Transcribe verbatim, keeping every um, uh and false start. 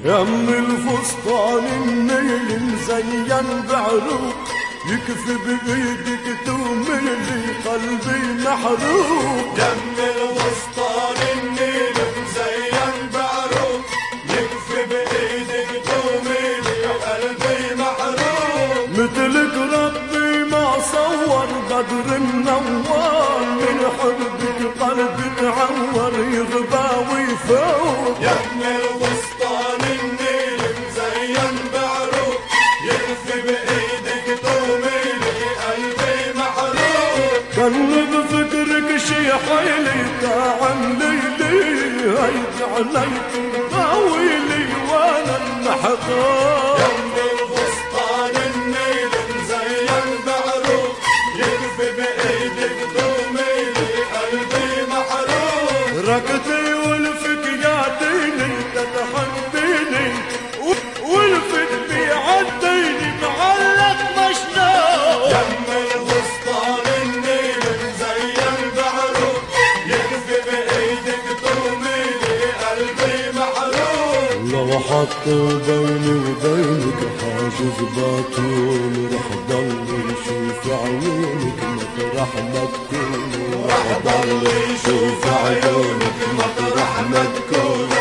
يم الفستان النيل مزين بعروق، يكفي بايدك توميلي قلبي محروق. يم الفستان النيل مزين بعروق، يكفي بايدك توميلي قلبي محروق. مثلك ربي ما صور بدر منور، من حبك قلبي معور يغبى ويفوق. يم الفستان النيل مزين بعروق، يكفي بايدك توميلي قلبي محروق. كان بفكرك شي حيلي تعن ليلي، هيك عليك طاويلي وانا المحظوظ. يم الفستان النيل مزين بعروق، يكفي بايدك توميلي قلبي محروق. ركضي ولفك يا ديني تتحديني، ولفك بيعديني معلق مشنوق. يم الفستان النيل مزين بعروق، يكفي بايدك توميلي قلبي محروق. لو حطوا بيني وبينك حاجز باتون، رح ضل يشوف عيونك مطرح ما تكون، رح ضل يشوف عيونك مطرح ما تكون.